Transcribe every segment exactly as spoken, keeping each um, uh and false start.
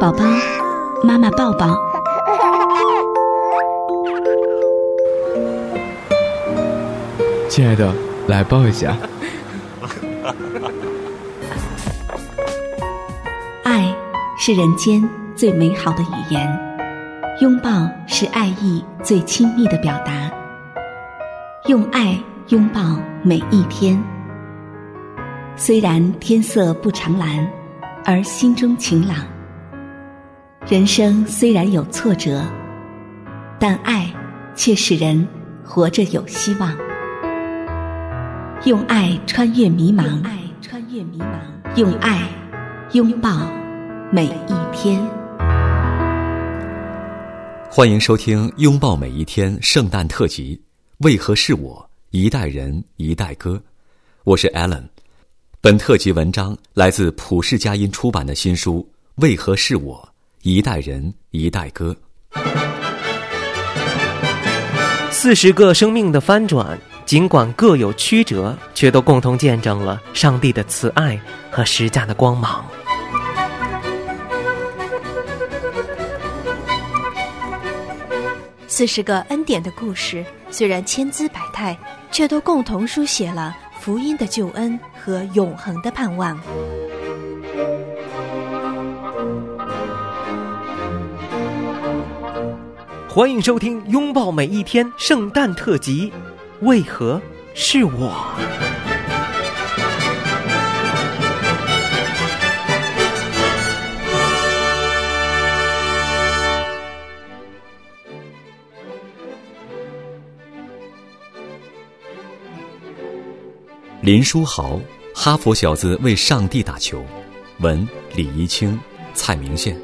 宝宝，妈妈抱抱。 亲爱的，来抱一下。 爱是人间最美好的语言，拥抱是爱意最亲密的表达。用爱拥抱每一天。虽然天色不常蓝，而心中晴朗。人生虽然有挫折，但爱却使人活着有希望。用爱穿越迷茫，用爱穿越迷茫，用爱拥抱每一天。 欢迎收听《拥抱每一天》圣诞特辑，为何是我？一代人一代歌。我是 Alan。 本特辑文章来自普世佳音出版的新书《为何是我？一代人一代歌》。 四十个生命的翻转，尽管各有曲折，却都共同见证了上帝的慈爱和十架的光芒。 四十个恩典的故事，虽然千姿百态，却都共同书写了福音的救恩和永恒的盼望。 欢迎收听《拥抱每一天》圣诞特辑，为何是我？ 林书豪，哈佛小子为上帝打球。文李怡清、蔡明宪。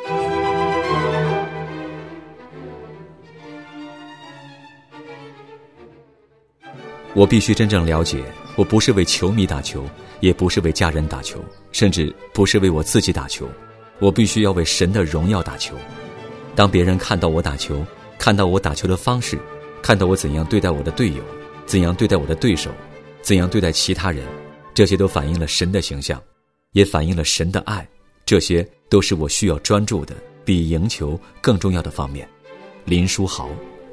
我必须真正了解，我不是为球迷打球，也不是为家人打球，甚至不是为我自己打球，我必须要为神的荣耀打球。当别人看到我打球，看到我打球的方式，看到我怎样对待我的队友，怎样对待我的对手，怎样对待其他人，这些都反映了神的形象，也反映了神的爱，这些都是我需要专注的，比赢球更重要的方面。林书豪。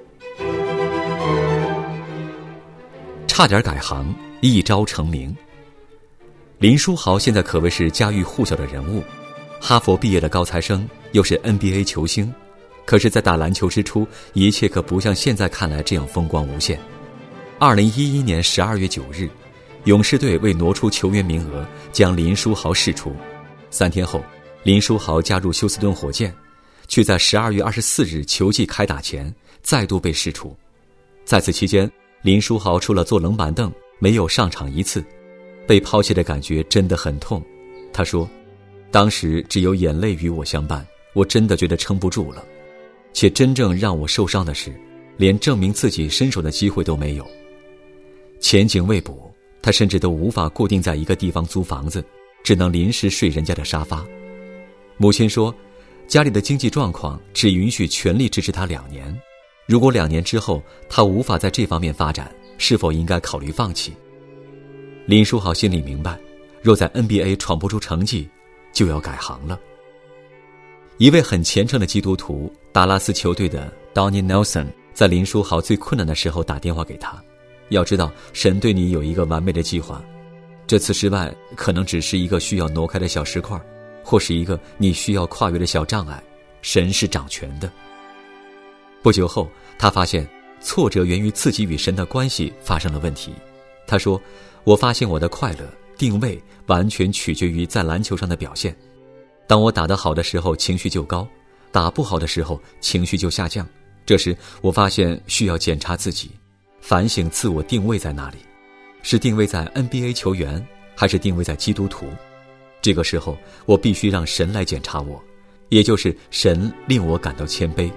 差点改行，一朝成名。林书豪现在可谓是家喻户晓的人物，哈佛毕业的高材生，又是 N B A 球星。可是在打篮球之初，一切可不像现在看来这样风光无限。二零一一年十二月九日，勇士队为挪出球员名额，将林书豪释出。三天后，林书豪加入休斯顿火箭，却在十二月二十四日球季开打前再度被释出。在此期间，林书豪除了坐冷板凳，没有上场一次。被抛弃的感觉真的很痛。他说，当时只有眼泪与我相伴，我真的觉得撑不住了。且真正让我受伤的是，连证明自己身手的机会都没有。前景未卜，他甚至都无法固定在一个地方租房子，只能临时睡人家的沙发。母亲说，家里的经济状况只允许全力支持他两年，如果两年之后他无法在这方面发展，是否应该考虑放弃？林书豪心里明白，若在 N B A 闯不出成绩，就要改行了。一位很虔诚的基督徒，达拉斯球队的 Donnie Nelson， 在林书豪最困难的时候打电话给他，要知道神对你有一个完美的计划，这次失败可能只是一个需要挪开的小石块，或是一个你需要跨越的小障碍，神是掌权的。不久后，他发现挫折源于自己与神的关系发生了问题。他说，我发现我的快乐定位完全取决于在篮球上的表现。当我打得好的时候情绪就高，打不好的时候情绪就下降。这时我发现需要检查自己，反省自我定位在哪里，是定位在 N B A 球员，还是定位在基督徒？这个时候我必须让神来检查我，也就是神令我感到谦卑。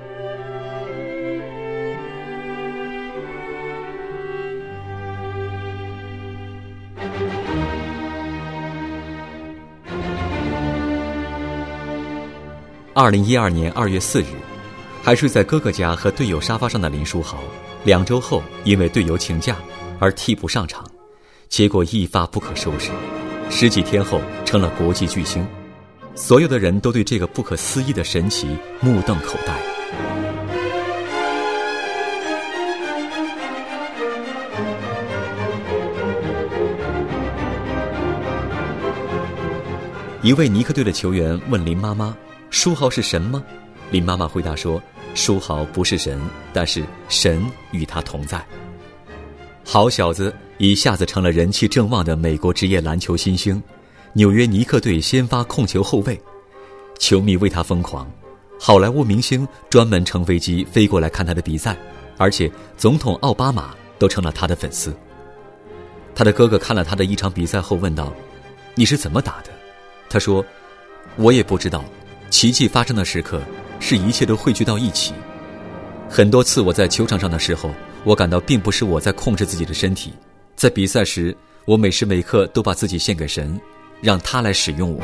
二零一二年二月四日，还睡在哥哥家和队友沙发上的林书豪，两周后因为队友请假而替补上场，结果一发不可收拾，十几天后成了国际巨星。 所有的人都对这个不可思议的神奇目瞪口呆。一位尼克队的球员问林妈妈：“书豪是神吗？”林妈妈回答说：“书豪不是神，但是神与他同在。”好小子一下子成了人气正旺的美国职业篮球新星，纽约尼克队先发控球后卫，球迷为他疯狂，好莱坞明星专门乘飞机飞过来看他的比赛，而且总统奥巴马都成了他的粉丝。他的哥哥看了他的一场比赛后问道：“你是怎么打的？”他说：“我也不知道，奇迹发生的时刻是一切都汇聚到一起。很多次我在球场上的时候，我感到并不是我在控制自己的身体，在比赛时，我每时每刻都把自己献给神，让他来使用我。”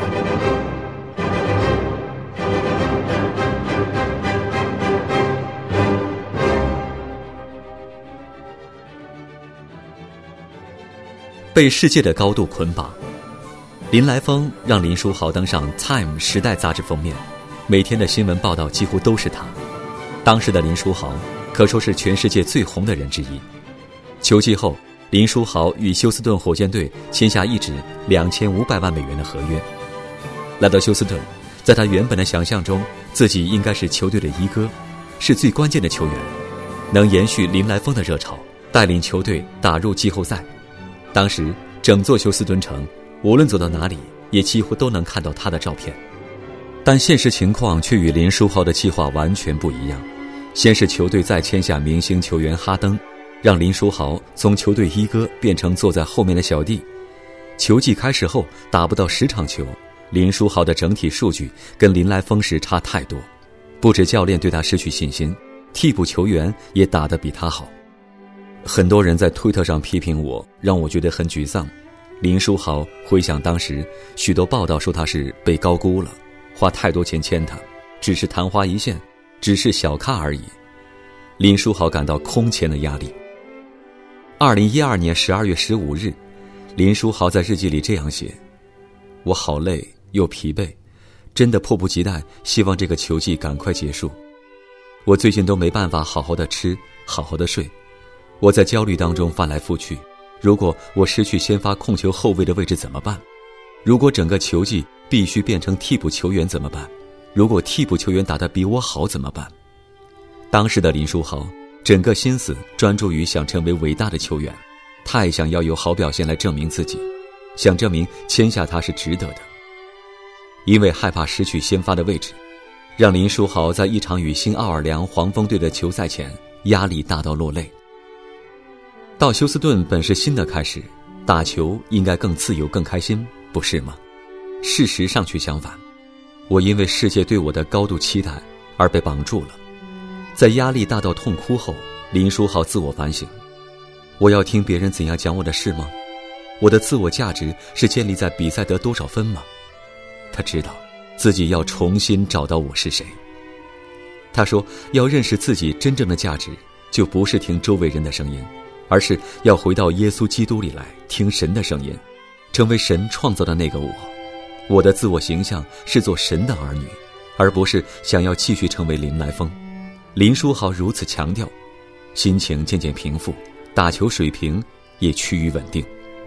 被世界的高度捆绑。林来疯让林书豪登上《Time》时代杂志封面，每天的新闻报道几乎都是他。当时的林书豪可说是全世界最红的人之一。球季后，林书豪与休斯顿火箭队签下一纸两千五百万美元的合约。来到休斯顿，在他原本的想象中，自己应该是球队的一哥，是最关键的球员，能延续林来疯的热潮，带领球队打入季后赛。当时整座休斯顿城无论走到哪里，也几乎都能看到他的照片。但现实情况却与林书豪的计划完全不一样。先是球队再签下明星球员哈登，让林书豪从球队一哥变成坐在后面的小弟。球季开始后，打不到十场球，林书豪的整体数据跟林来疯时差太多，不止教练对他失去信心，替补球员也打得比他好。很多人在推特上批评我，让我觉得很沮丧。林书豪回想当时，许多报道说他是被高估了，花太多钱签他，只是昙花一现，只是小咖而已。林书豪感到空前的压力。二零一二年十二月十五日，林书豪在日记里这样写：“我好累又疲惫，真的迫不及待，希望这个球季赶快结束。我最近都没办法好好的吃，好好的睡，我在焦虑当中翻来覆去。如果我失去先发控球后卫的位置怎么办？如果整个球季必须变成替补球员怎么办？如果替补球员打得比我好怎么办？”当时的林书豪整个心思专注于想成为伟大的球员，太想要有好表现来证明自己，想证明签下他是值得的。因为害怕失去先发的位置，让林书豪在一场与新奥尔良黄蜂队的球赛前压力大到落泪。到休斯顿本是新的开始，打球应该更自由更开心，不是吗？事实上却相反，我因为世界对我的高度期待而被绑住了。在压力大到痛哭后，林书豪自我反省：我要听别人怎样讲我的事吗？我的自我价值是建立在比赛得多少分吗？他知道自己要重新找到我是谁。他说，要认识自己真正的价值，就不是听周围人的声音，而是要回到耶稣基督里来，听神的声音，成为神创造的那个我。我的自我形象是做神的儿女，而不是想要继续成为林来疯。林书豪如此强调，心情渐渐平复，打球水平也趋于稳定。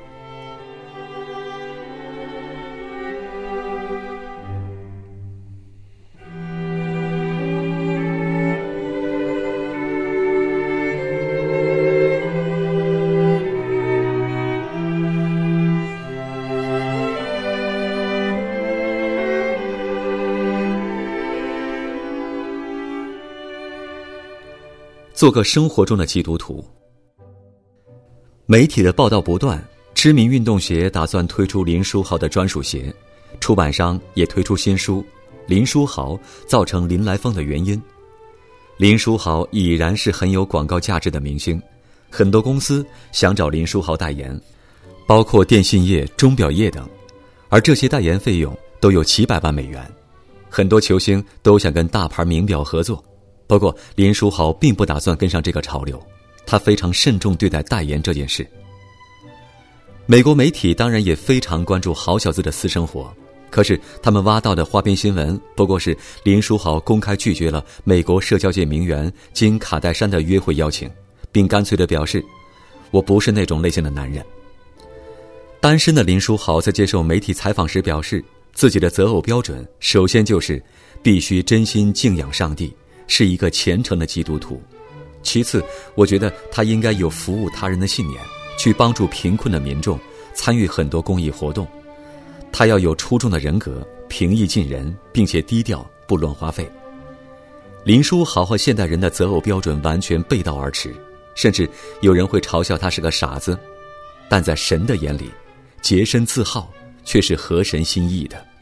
做个生活中的基督徒。媒体的报道不断，知名运动鞋打算推出林书豪的专属鞋，出版商也推出新书《林书豪造成林来疯的原因》。林书豪已然是很有广告价值的明星，很多公司想找林书豪代言，包括电信业、钟表业等，而这些代言费用都有几百万美元。很多球星都想跟大牌名表合作，不过林书豪并不打算跟上这个潮流，他非常慎重对待代言这件事。美国媒体当然也非常关注好小子的私生活， 可是他们挖到的花边新闻不过是林书豪公开拒绝了美国社交界名媛金卡戴珊的约会邀请，并干脆地表示，我不是那种类型的男人。单身的林书豪在接受媒体采访时表示，自己的择偶标准首先就是必须真心敬仰上帝，是一个虔诚的基督徒。其次，我觉得他应该有服务他人的信念，去帮助贫困的民众，参与很多公益活动。他要有出众的人格，平易近人，并且低调，不乱花费。林书豪和现代人的择偶标准完全背道而驰，甚至有人会嘲笑他是个傻子。但在神的眼里，洁身自好却是合神心意的。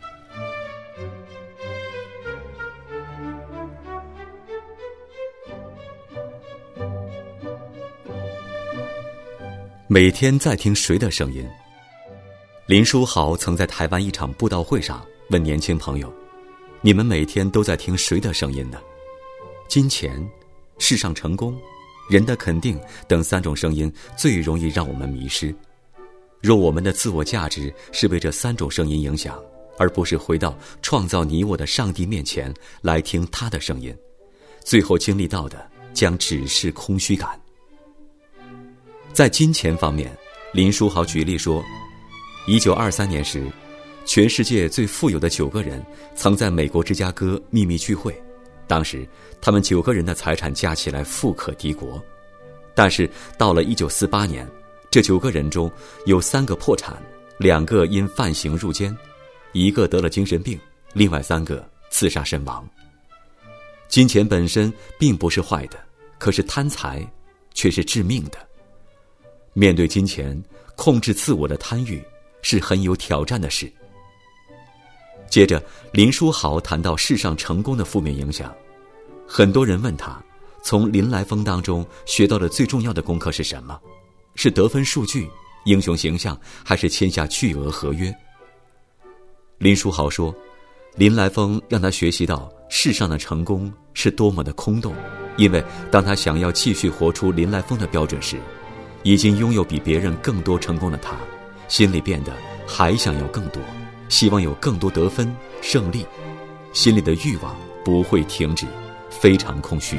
每天在听谁的声音？林书豪曾在台湾一场布道会上问年轻朋友，你们每天都在听谁的声音呢？金钱、世上成功、人的肯定等三种声音最容易让我们迷失。若我们的自我价值是被这三种声音影响，而不是回到创造你我的上帝面前来听他的声音，最后经历到的将只是空虚感。在金钱方面，林书豪举例说，一九二三年时，全世界最富有的九个人曾在美国芝加哥秘密聚会，当时他们九个人的财产加起来富可敌国。但是到了一九四八年，这九个人中有三个破产，两个因犯刑入监，一个得了精神病，另外三个自杀身亡。金钱本身并不是坏的，可是贪财却是致命的。面对金钱，控制自我的贪欲是很有挑战的事。接着，林书豪谈到世上成功的负面影响。很多人问他，从林来疯当中学到的最重要的功课是什么？是得分数据、英雄形象，还是签下巨额合约？林书豪说，林来疯让他学习到世上的成功是多么的空洞，因为当他想要继续活出林来疯的标准时，已经拥有比别人更多成功的他，心里变得还想要更多，希望有更多得分、胜利，心里的欲望不会停止，非常空虚。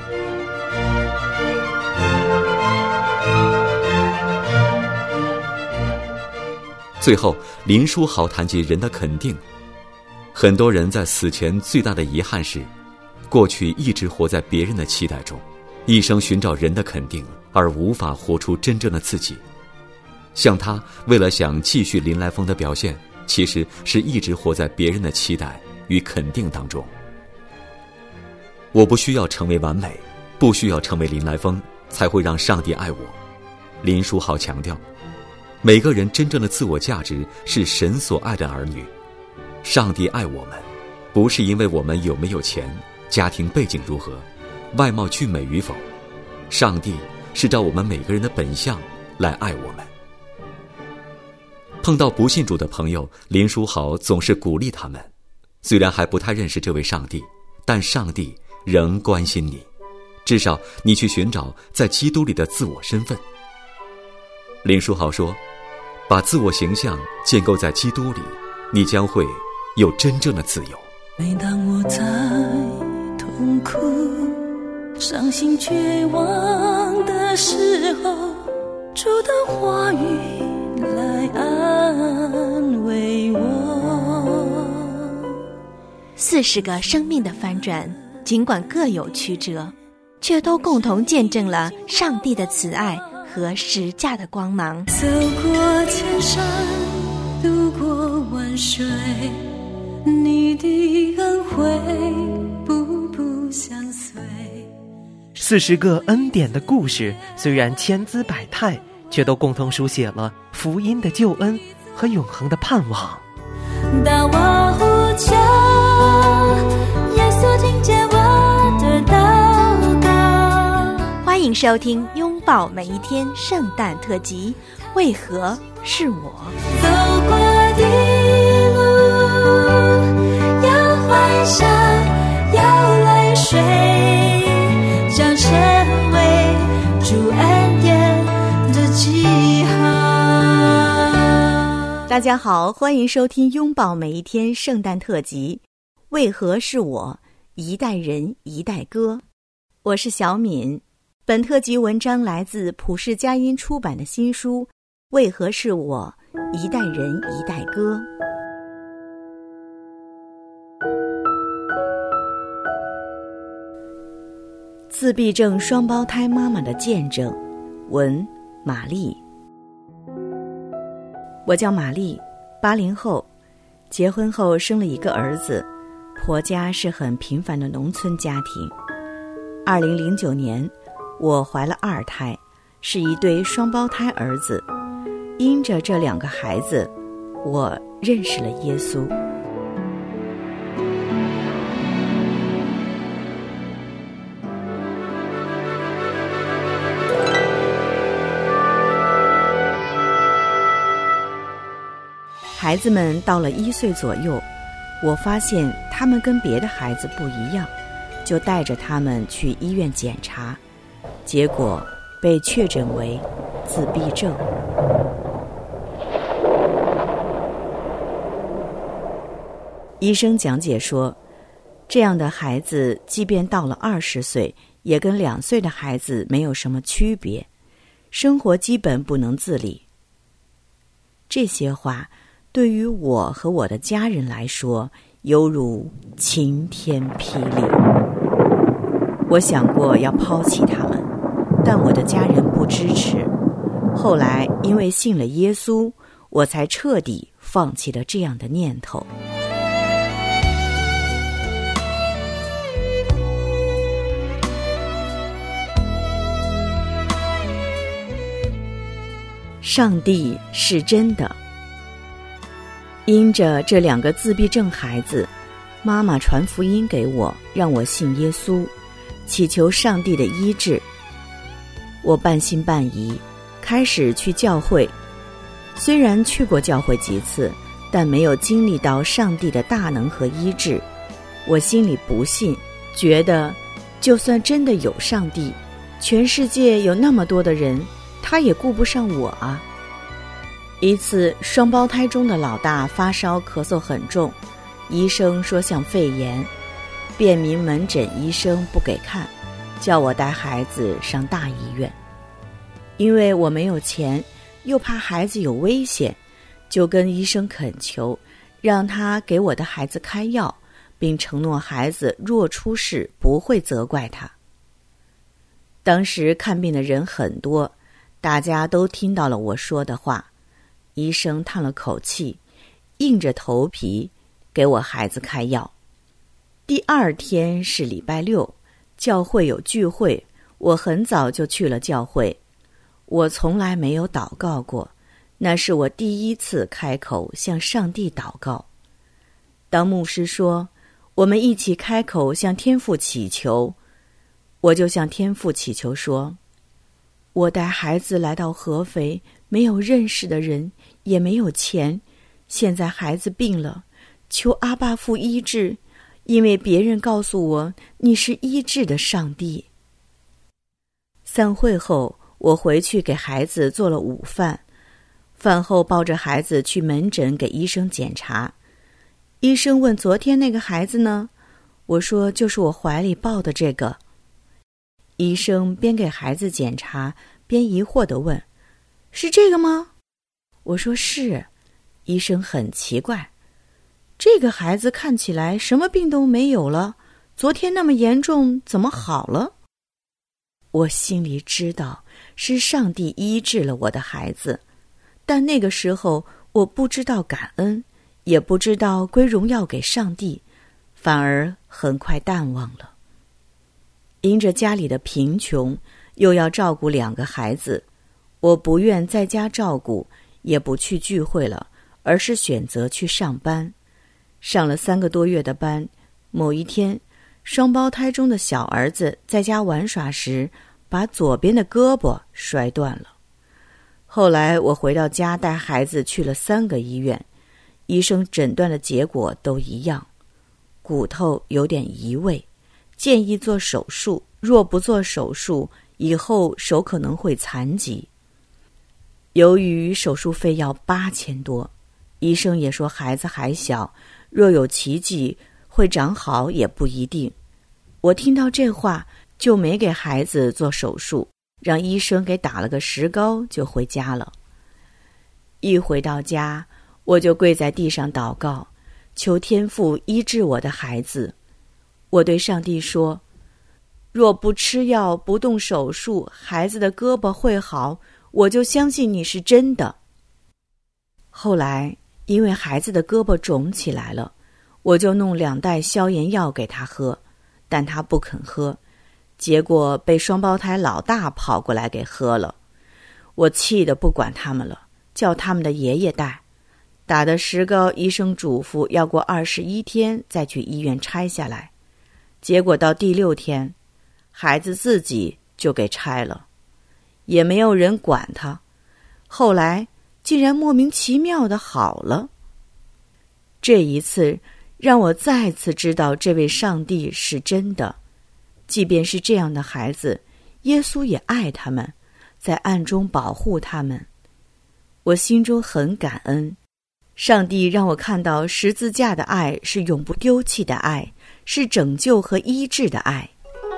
最后，林书豪谈及人的肯定。很多人在死前最大的遗憾是，过去一直活在别人的期待中，一生寻找人的肯定，而无法活出真正的自己。像他为了想继续林来疯的表现，其实是一直活在别人的期待与肯定当中。我不需要成为完美，不需要成为林来疯，才会让上帝爱我。林书豪强调，每个人真正的自我价值是神所爱的儿女。上帝爱我们，不是因为我们有没有钱，家庭背景如何，外貌俊美与否，上帝是照我们每个人的本相来爱我们。碰到不信主的朋友，林书豪总是鼓励他们，虽然还不太认识这位上帝，但上帝仍关心你，至少你去寻找在基督里的自我身份。林书豪说，把自我形象建构在基督里，你将会有真正的自由。 每当我在痛苦、伤心、绝望的时候，主的话语来安慰我。 四十个生命的翻转，尽管各有曲折，却都共同见证了上帝的慈爱和十架的光芒。 走过千山，渡过万水，你的恩惠步步相随。 四十个恩典的故事，虽然千姿百态，却都共同书写了福音的救恩和永恒的盼望。 当我呼求，耶稣听见我的祷告。 欢迎收听《拥抱每一天》圣诞特辑，为何是我？ 走过的路，要欢笑，要泪水，将成为主恩典的记号。 大家好，欢迎收听拥抱每一天圣诞特辑。为何是我？一代人一代歌。我是小敏。本特辑文章来自普世佳音出版的新书《为何是我？一代人一代歌》。自闭症双胞胎妈妈的见证，文玛丽。我叫玛丽，八零后，结婚后生了一个儿子，婆家是很平凡的农村家庭。二零零九年，我怀了二胎，是一对双胞胎儿子。因着这两个孩子，我认识了耶稣。孩子们到了一岁左右，我发现他们跟别的孩子不一样，就带着他们去医院检查，结果被确诊为自闭症。医生讲解说，这样的孩子即便到了二十岁，也跟两岁的孩子没有什么区别，生活基本不能自理。这些话对于我和我的家人来说，犹如晴天霹雳。我想过要抛弃他们，但我的家人不支持。后来因为信了耶稣，我才彻底放弃了这样的念头。上帝是真的。因着这两个自闭症孩子，妈妈传福音给我，让我信耶稣，祈求上帝的医治。我半信半疑，开始去教会。虽然去过教会几次，但没有经历到上帝的大能和医治。我心里不信，觉得就算真的有上帝，全世界有那么多的人，他也顾不上我啊。一次，双胞胎中的老大发烧咳嗽很重，医生说像肺炎，便民门诊医生不给看，叫我带孩子上大医院。因为我没有钱，又怕孩子有危险，就跟医生恳求，让他给我的孩子开药，并承诺孩子若出事不会责怪他。当时看病的人很多，大家都听到了我说的话。医生叹了口气，硬着头皮给我孩子开药。第二天是礼拜六，教会有聚会，我很早就去了教会。我从来没有祷告过，那是我第一次开口向上帝祷告。当牧师说，我们一起开口向天父祈求，我就向天父祈求说，我带孩子来到合肥，没有认识的人，也没有钱，现在孩子病了，求阿爸父医治，因为别人告诉我你是医治的上帝。散会后，我回去给孩子做了午饭，饭后抱着孩子去门诊给医生检查。医生问昨天那个孩子呢？我说就是我怀里抱的这个。医生边给孩子检查边疑惑地问，是这个吗？我说是。医生很奇怪，这个孩子看起来什么病都没有了，昨天那么严重，怎么好了？我心里知道是上帝医治了我的孩子，但那个时候我不知道感恩，也不知道归荣耀给上帝，反而很快淡忘了。因着家里的贫穷，又要照顾两个孩子，我不愿在家照顾，也不去聚会了，而是选择去上班。上了三个多月的班，某一天，双胞胎中的小儿子在家玩耍时，把左边的胳膊摔断了。后来我回到家带孩子去了三个医院，医生诊断的结果都一样，骨头有点移位，建议做手术，若不做手术，以后手可能会残疾。由于手术费要八千多， 医生也说孩子还小，若有奇迹会长好也不一定。我听到这话就没给孩子做手术，让医生给打了个石膏就回家了。一回到家，我就跪在地上祷告，求天父医治我的孩子。我对上帝说，若不吃药不动手术，孩子的胳膊会好，我就相信你是真的。后来因为孩子的胳膊肿起来了，我就弄两袋消炎药给他喝，但他不肯喝，结果被双胞胎老大跑过来给喝了。我气得不管他们了，叫他们的爷爷带。打的石膏，医生嘱咐要过二十一天再去医院拆下来。结果到第六天，孩子自己就给拆了，也没有人管他。后来竟然莫名其妙的好了。这一次让我再次知道这位上帝是真的，即便是这样的孩子，耶稣也爱他们，在暗中保护他们。我心中很感恩，上帝让我看到十字架的爱是永不丢弃的爱，是拯救和医治的爱。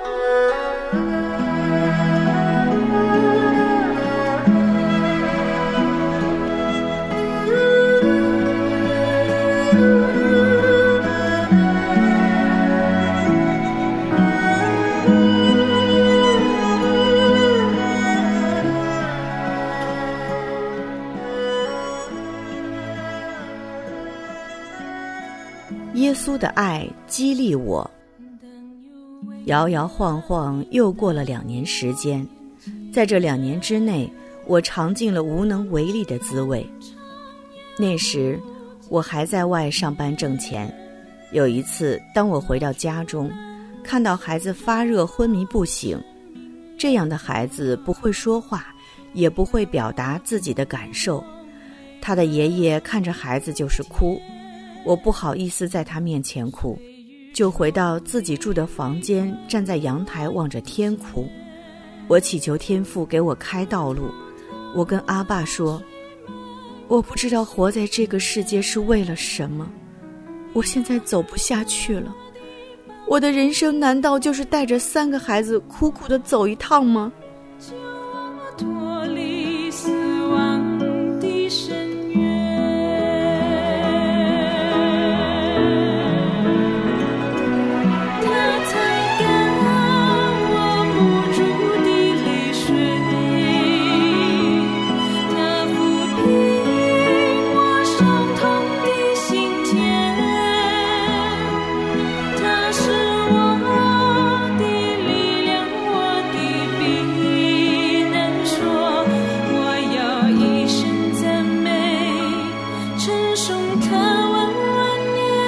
耶稣的爱激励我。摇摇晃晃又过了两年时间，在这两年之内，我尝尽了无能为力的滋味。那时我还在外上班挣钱，有一次当我回到家中，看到孩子发热昏迷不醒，这样的孩子不会说话，也不会表达自己的感受，他的爷爷看着孩子就是哭，我不好意思在他面前哭，就回到自己住的房间，站在阳台望着天哭。我祈求天父给我开道路。我跟阿爸说，我不知道活在这个世界是为了什么，我现在走不下去了。我的人生难道就是带着三个孩子苦苦地走一趟吗？ 脱离死亡的深渊，他才干我不住的泪水，他抚平我伤痛的心田，他是我的力量，我的避难所，我要一生赞美，称颂他万万年。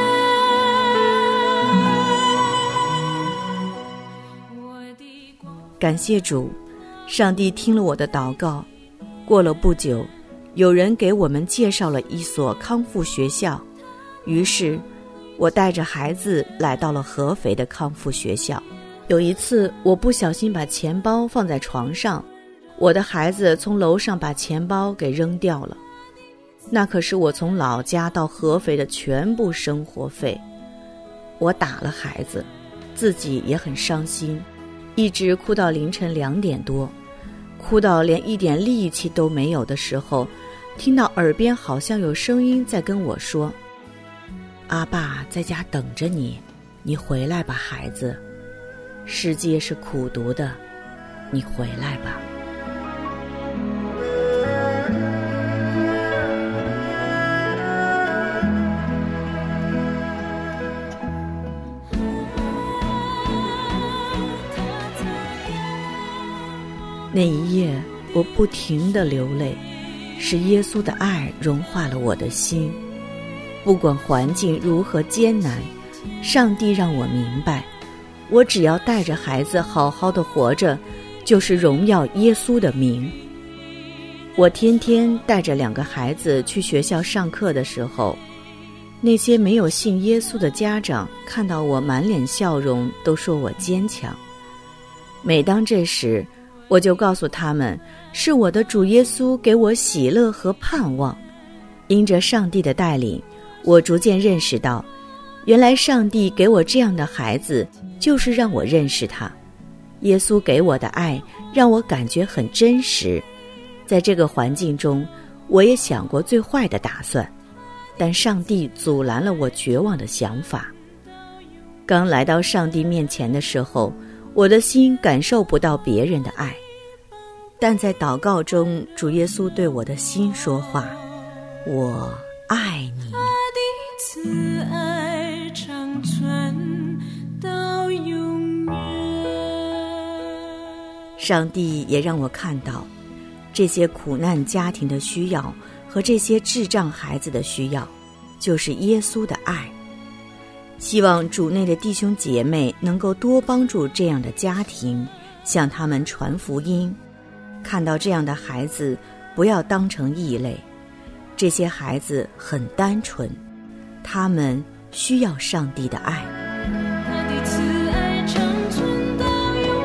我的光感谢主，上帝听了我的祷告。过了不久，有人给我们介绍了一所康复学校，于是我带着孩子来到了合肥的康复学校。有一次我不小心把钱包放在床上，我的孩子从楼上把钱包给扔掉了，那可是我从老家到合肥的全部生活费。我打了孩子，自己也很伤心，一直哭到凌晨两点多，哭到连一点力气都没有的时候，听到耳边好像有声音在跟我说，阿爸在家等着你，你回来吧孩子，世界是苦毒的，你回来吧。那一夜我不停地流泪，是耶稣的爱融化了我的心。不管环境如何艰难，上帝让我明白，我只要带着孩子好好的活着，就是荣耀耶稣的名。我天天带着两个孩子去学校上课的时候，那些没有信耶稣的家长看到我满脸笑容，都说我坚强。每当这时，我就告诉他们，是我的主耶稣给我喜乐和盼望。 因着上帝的带领，我逐渐认识到，原来上帝给我这样的孩子，就是让我认识他。耶稣给我的爱让我感觉很真实。在这个环境中，我也想过最坏的打算，但上帝阻拦了我绝望的想法。刚来到上帝面前的时候，我的心感受不到别人的爱，但在祷告中，主耶稣对我的心说话：我爱你。 他的慈爱长存到永远。 上帝也让我看到这些苦难家庭的需要和这些智障孩子的需要，就是耶稣的爱。希望主内的弟兄姐妹能够多帮助这样的家庭，向他们传福音。看到这样的孩子，不要当成异类。这些孩子很单纯，他们需要上帝的爱。 他的慈爱长存到永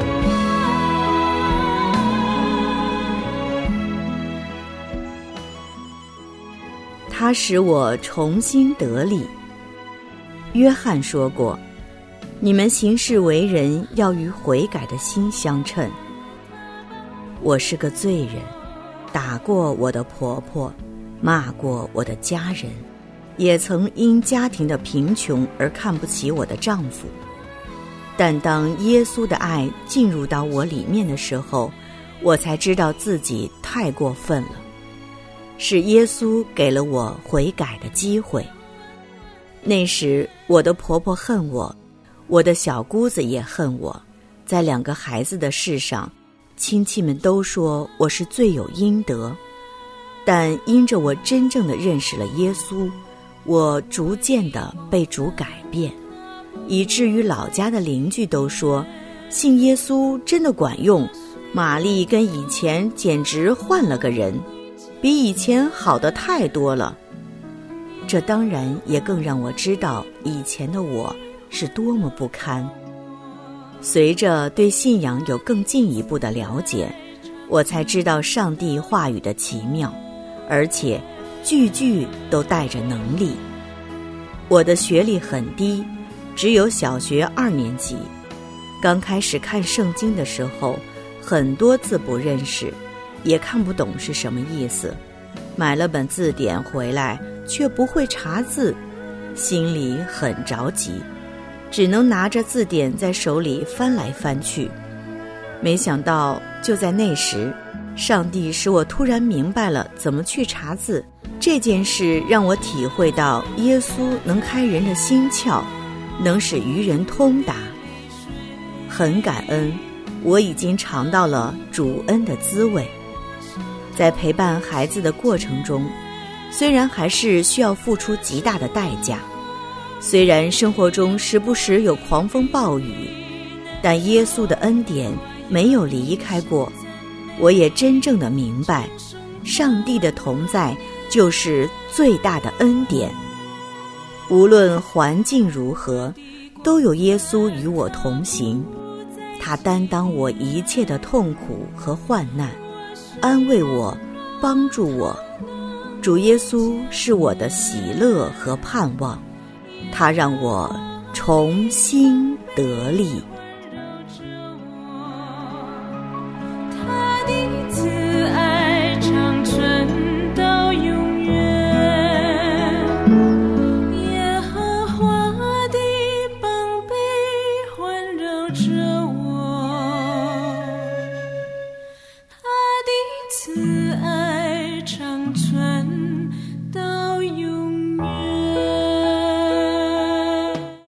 远。 他使我重新得力。约翰说过，你们行事为人要与悔改的心相称。我是个罪人，打过我的婆婆，骂过我的家人，也曾因家庭的贫穷而看不起我的丈夫。但当耶稣的爱进入到我里面的时候，我才知道自己太过分了，是耶稣给了我悔改的机会。那时我的婆婆恨我，我的小姑子也恨我，在两个孩子的事上，亲戚们都说我是罪有应得。但因着我真正的认识了耶稣，我逐渐的被主改变，以至于老家的邻居都说，信耶稣真的管用，玛丽跟以前简直换了个人，比以前好得太多了。这当然也更让我知道以前的我是多么不堪。随着对信仰有更进一步的了解，我才知道上帝话语的奇妙，而且句句都带着能力。我的学历很低，只有小学二年级。刚开始看圣经的时候，很多字不认识，也看不懂是什么意思。买了本字典回来，却不会查字，心里很着急，只能拿着字典在手里翻来翻去。没想到就在那时，上帝使我突然明白了怎么去查字。这件事让我体会到耶稣能开人的心窍，能使愚人通达。很感恩，我已经尝到了主恩的滋味。在陪伴孩子的过程中，虽然还是需要付出极大的代价，虽然生活中时不时有狂风暴雨，但耶稣的恩典没有离开过。我也真正的明白，上帝的同在就是最大的恩典。无论环境如何，都有耶稣与我同行，他担当我一切的痛苦和患难，安慰我，帮助我。主耶稣是我的喜乐和盼望，他让我重新得力。